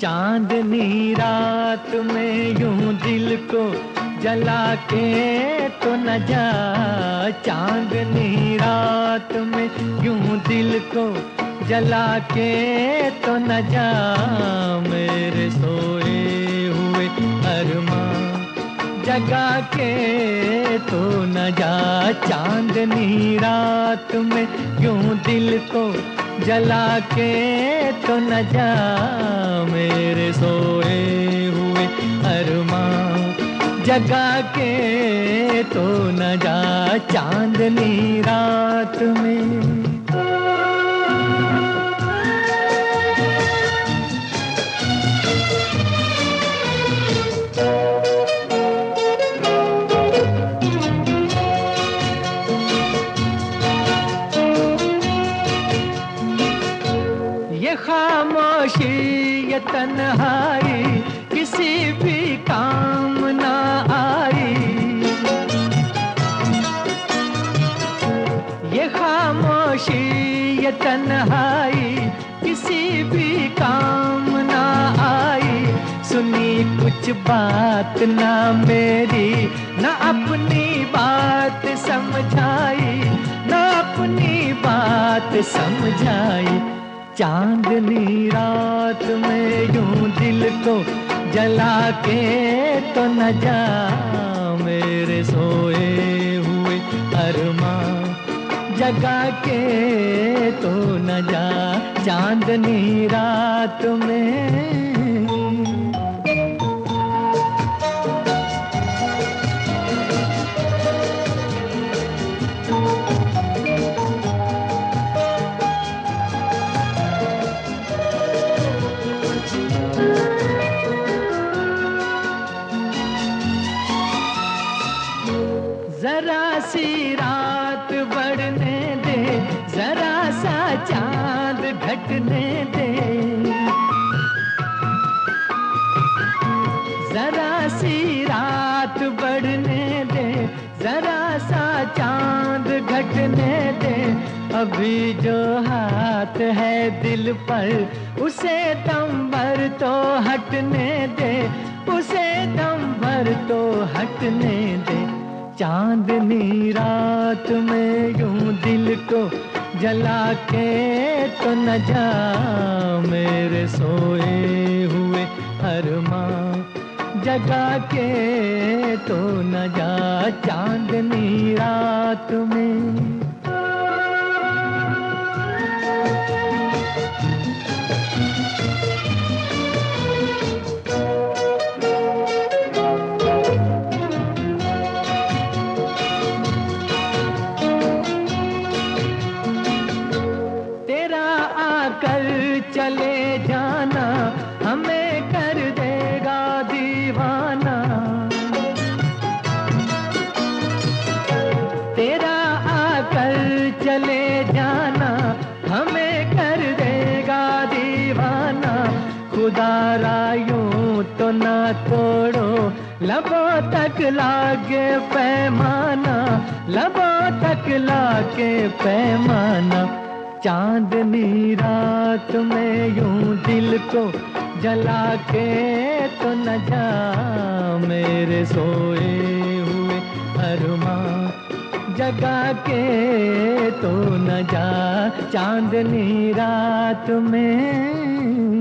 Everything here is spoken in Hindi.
चांदनी रात में यूं दिल को जला के तो न जा। चांदनी रात में यूं दिल को जला के तो न जा। मेरे सोए हुए अरमां जगा के तो न जा। चांदनी रात में यूं दिल को जला के तो न जा। मेरे सोए हुए अरमां जगा के तो न जा। चांदनी रात में ये खामोशी ये तन्हाई किसी भी काम ना आई। ये खामोशी ये तन्हाई किसी भी काम ना आई। सुनी कुछ बात ना मेरी ना अपनी बात समझाई, ना अपनी बात समझाई। चांदनी रात में यूं दिल को जला के तो न जा। मेरे सोए हुए अरमां जगा के तो न जा। चांदनी रात में जरा सी रात बढ़ने दे, जरा सा चांद घटने दे। जरा सी रात बढ़ने दे, जरा सा चांद घटने दे। अभी जो हाथ है दिल पर उसे दम भर तो हटने दे, उसे दम भर तो हटने दे। चांदनी रात में यूं दिल को जला के तो न जा। मेरे सोए हुए अरमां जगा के तो न जा। चांदनी रात में कर चले जाना हमें कर देगा दीवाना। तेरा आकर चले जाना हमें कर देगा दीवाना। खुदारा यूं तो ना तोड़ो लबों तक लागे पैमाना, लबों तक लागे पैमाना। चांदनी रात में यूं दिल को जला के तो न जा। मेरे सोए हुए अरमां जगा के तो न जा। चांदनी रात में